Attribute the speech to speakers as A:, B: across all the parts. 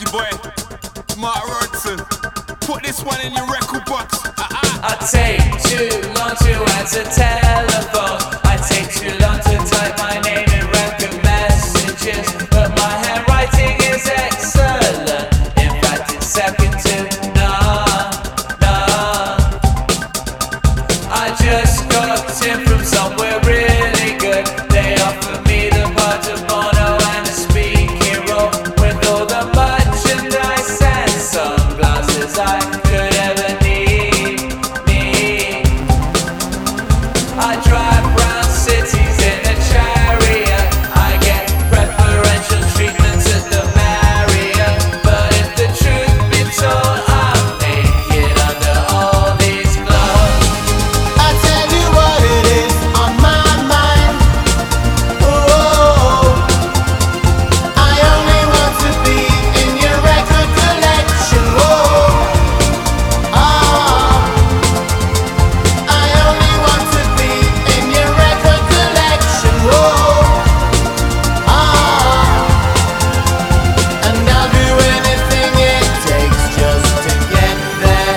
A: Reggie boy, Mark Rodson. Put this one in your record box.
B: I take too long to answer telephone. I take too long to type my name in record messages. But my handwriting is excellent. In fact, it's second to none, none. I just got in from somewhere really good. They offered me the part of mono and a speaking role, with all the merchandise and sunglasses I could ever need. I drive round cities in a chariot. I get preferential treatments at the Marriott. But if the truth be told, I'm naked under all these clothes.
C: I tell you what it is on my mind. Oh, I only want to be in your record collection. Oh, I only want to be in your record collection. And I'll do anything it takes just to get there.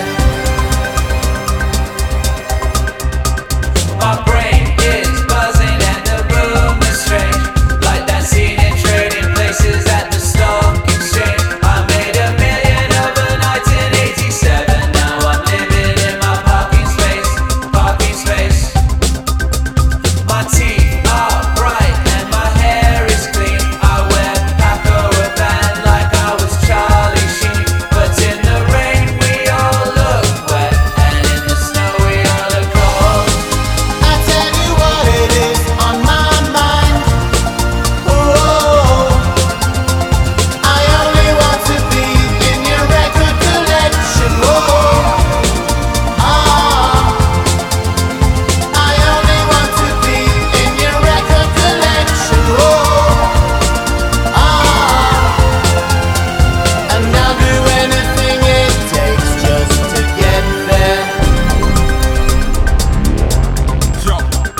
B: My brain is buzzing and the room is strange, like that scene in Trading Places at the stock exchange. I made $1 million overnight in '87. Now I'm living in my parking space, parking space. My teeth are bright and my hair is clean. I wear Paco Rabanne like I was Charlie Sheen. But in the rain we all look wet, and in the snow we all look cold.
C: I tell you what it is on my mind. Oh, I only want to be in your record collection. I only want to be in your record collection. And I'll do anything it takes just to get there.
A: Yo,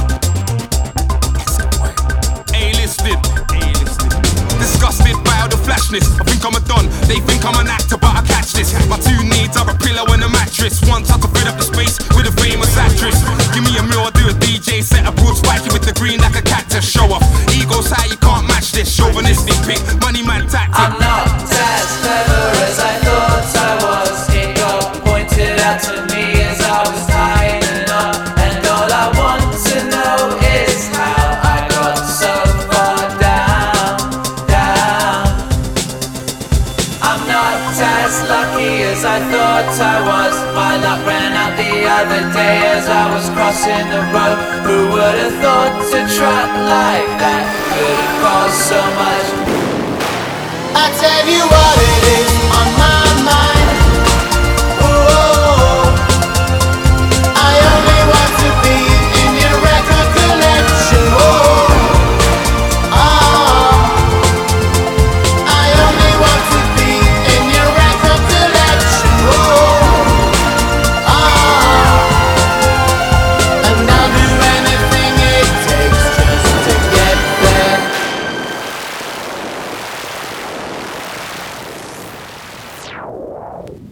A: A-listed, A-listed. Disgusted by all the flashness. I think I'm a don, they think I'm an actor, but I catch this. My two needs are a pillow and a mattress. Once I could fill up the space with a famous actress. Give me a meal, I'll do a DJ set. A broad spiky with the green like a cactus. Show off, ego's high, you can't match this. Chauvinistic pick, money man tactic.
B: I'm not as clever as I thought I was. It got pointed out to me as I was tying up, and all I want to know is how I got so far down, down. I'm not as lucky as I thought I was. My luck ran out the other day as I was crossing the road. Who would have thought a truck like that could have caused so much?
C: I tell you what it is